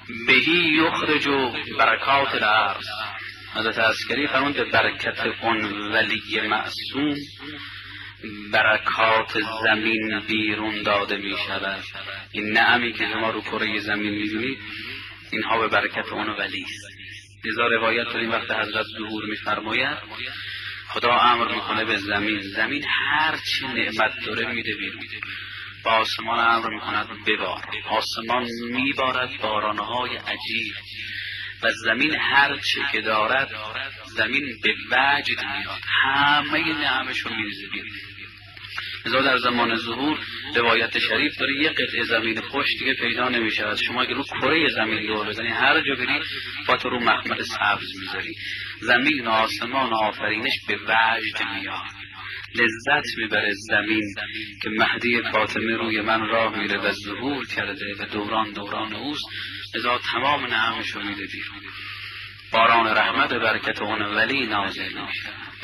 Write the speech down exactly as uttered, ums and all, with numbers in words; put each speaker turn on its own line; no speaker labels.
بهی یخرج برکات الارض. حضرت عسکری فرمود به برکت اون ولی معصوم برکات زمین بیرون داده می شود. این نعمی که شما رو کره زمین می بینید اینها به برکت اون ولی است. لذا روایت داریم وقت حضرت ظهور می فرماید خدا امر میکنه به زمین، زمین هر چی نعمت داره میده بیرون. با آسمان امر میکند ببار، آسمان میبارد بارانهای عجیب و زمین هر چی که دارد زمین به وجد میاد، همه نعمشو میریزه بیرون. لذا در زمان ظهور روایت شریف داره یه قطعه زمین خوش دیگه پیدا نمیشه. شما اگه رو کره زمین دور بزنی هر جا بری با تو رو مخمل سبز میذاری. زمین و آسمان و آفرینش به وجد میاد، لذت میبره زمین که مهدی فاطمه روی من راه میره و ظهور کرده و دوران دوران اوست. لذا تمام نعمشو میده بیرون. باران رحمت برکت اون ولی نازل میشه.